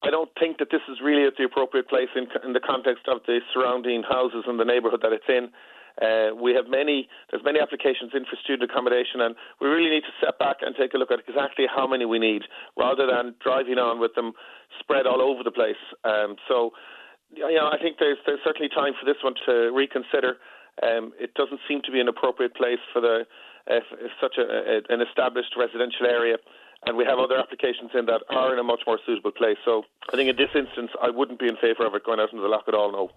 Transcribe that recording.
I don't think that this is really at the appropriate place in the context of the surrounding houses and the neighbourhood that it's in. There's many applications in for student accommodation, and we really need to step back and take a look at exactly how many we need, rather than driving on with them spread all over the place. I think there's certainly time for this one to reconsider. It doesn't seem to be an appropriate place for such an established residential area, and we have other applications in that are in a much more suitable place. So I think in this instance, I wouldn't be in favour of it going out into the lock at all, no.